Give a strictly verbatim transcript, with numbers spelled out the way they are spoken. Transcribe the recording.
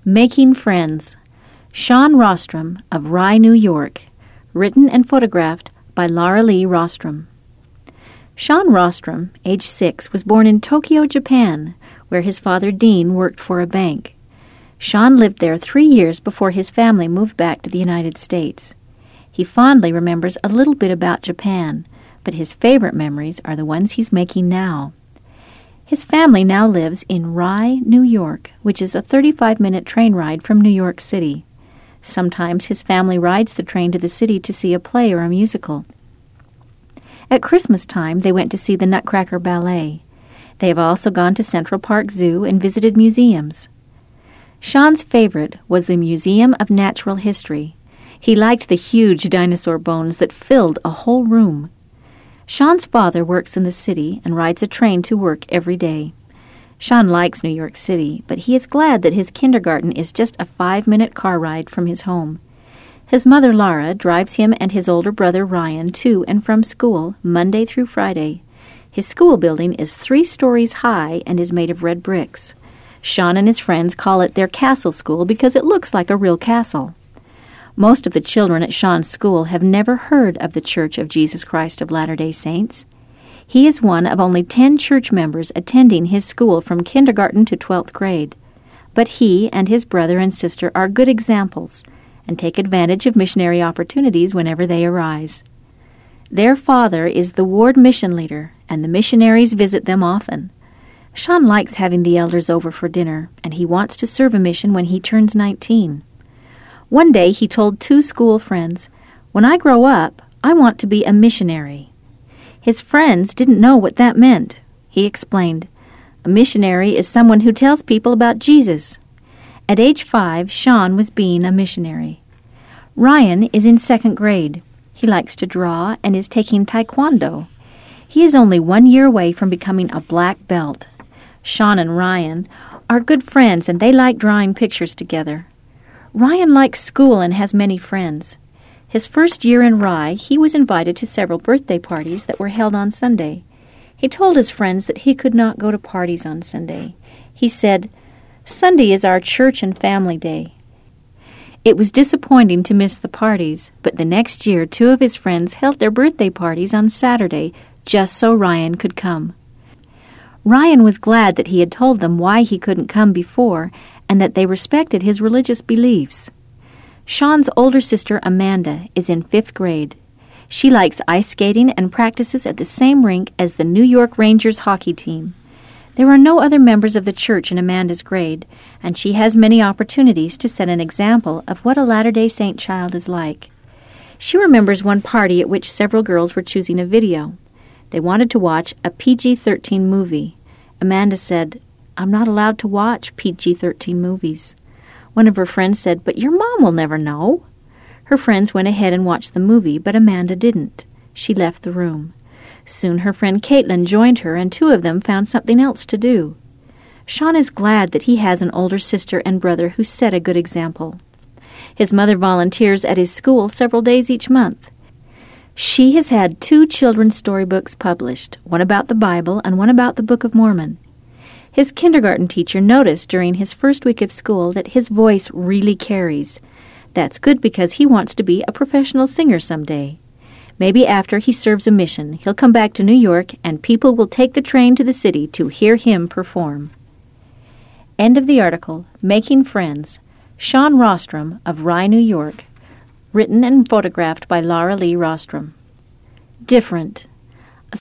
Making Friends. Sean Rostrom of Rye, New York. Written and photographed by Laura Lee Rostrom. Sean Rostrom, age six, was born in Tokyo, Japan, where his father Dean worked for a bank. Sean lived there three years before his family moved back to the United States. He fondly remembers a little bit about Japan, but his favorite memories are the ones he's making now. His family now lives in Rye, New York, which is a thirty-five minute train ride from New York City. Sometimes his family rides the train to the city to see a play or a musical. At Christmas time, they went to see the Nutcracker Ballet. They have also gone to Central Park Zoo and visited museums. Sean's favorite was the Museum of Natural History. He liked the huge dinosaur bones that filled a whole room. Sean's father works in the city and rides a train to work every day. Sean likes New York City, but he is glad that his kindergarten is just a five-minute car ride from his home. His mother, Laura, drives him and his older brother, Ryan, to and from school Monday through Friday. His school building is three stories high and is made of red bricks. Sean and his friends call it their castle school because it looks like a real castle. Most of the children at Sean's school have never heard of the Church of Jesus Christ of Latter-day Saints. He is one of only ten church members attending his school from kindergarten to twelfth grade. But he and his brother and sister are good examples and take advantage of missionary opportunities whenever they arise. Their father is the ward mission leader, and the missionaries visit them often. Sean likes having the elders over for dinner, and he wants to serve a mission when he turns nineteen. One day he told two school friends, "When I grow up, I want to be a missionary." His friends didn't know what that meant. He explained, "A missionary is someone who tells people about Jesus." At age five, Sean was being a missionary. Ryan is in second grade. He likes to draw and is taking taekwondo. He is only one year away from becoming a black belt. Sean and Ryan are good friends, and they like drawing pictures together. Ryan likes school and has many friends. His first year in Rye, he was invited to several birthday parties that were held on Sunday. He told his friends that he could not go to parties on Sunday. He said, "Sunday is our church and family day." It was disappointing to miss the parties, but the next year two of his friends held their birthday parties on Saturday just so Ryan could come. Ryan was glad that he had told them why he couldn't come before and that they respected his religious beliefs. Sean's older sister, Amanda, is in fifth grade. She likes ice skating and practices at the same rink as the New York Rangers hockey team. There are no other members of the church in Amanda's grade, and she has many opportunities to set an example of what a Latter-day Saint child is like. She remembers one party at which several girls were choosing a video. They wanted to watch a P G thirteen movie. Amanda said, "I'm not allowed to watch P G thirteen movies." One of her friends said, "But your mom will never know." Her friends went ahead and watched the movie, but Amanda didn't. She left the room. Soon her friend Caitlin joined her, and two of them found something else to do. Sean is glad that he has an older sister and brother who set a good example. His mother volunteers at his school several days each month. She has had two children's storybooks published, one about the Bible and one about the Book of Mormon. His kindergarten teacher noticed during his first week of school that his voice really carries. That's good because he wants to be a professional singer someday. Maybe after he serves a mission, he'll come back to New York and people will take the train to the city to hear him perform. End of the article, Making Friends, Sean Rostrom of Rye, New York. Written and photographed by Laura Lee Rostrom. Different.